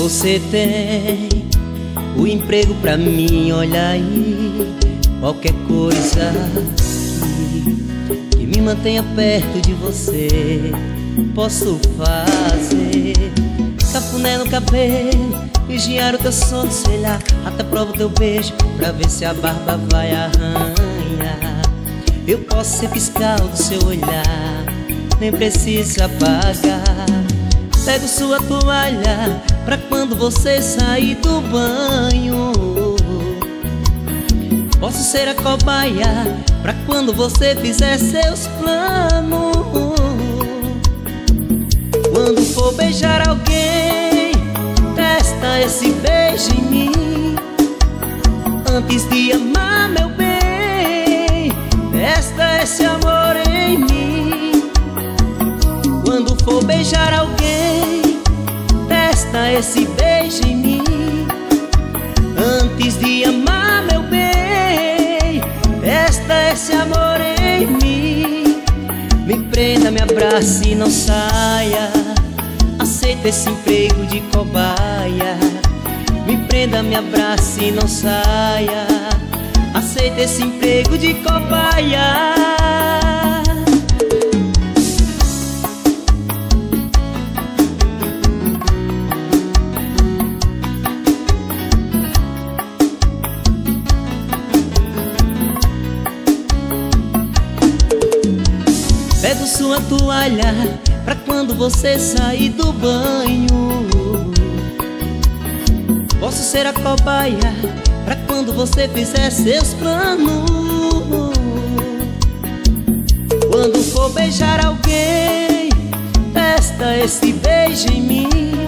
Você tem o emprego pra mim, olha aí. Qualquer coisa que me mantenha perto de você posso fazer. Cafuné no cabelo, vigiar o teu sono, sei lá, até prova o teu beijo pra ver se a barba vai arranhar. Eu posso ser fiscal do seu olhar, nem precisa pagar. Pego sua toalha pra quando você sair do banho. Posso ser a cobaia pra quando você fizer seus planos. Quando for beijar alguém, testa esse beijo em mim. Antes de amar, meu bem, testa esse amor em mim. Quando for beijar alguém, testa esse beijo em mim. Antes de amar, meu bem, testa esse amor em mim. Me prenda, me abrace e não saia. Aceita esse emprego de cobaia. Me prenda, me abrace e não saia. Aceita esse emprego de cobaia. Pego sua toalha pra quando você sair do banho. Posso ser a cobaia pra quando você fizer seus planos. Quando for beijar alguém, testa esse beijo em mim.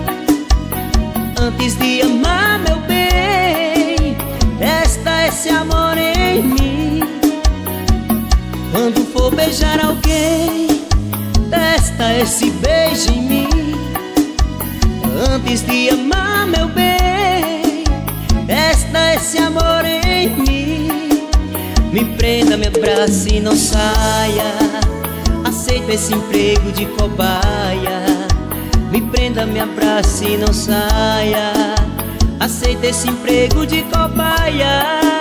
Antes de amar, meu bem, testa esse amor em mim. Quando for beijar alguém, testa esse beijo em mim. Antes de amar, meu bem, testa esse amor em mim. Me prenda, me abrace e não saia. Aceita esse emprego de cobaia. Me prenda, me abrace e não saia. Aceita esse emprego de cobaia.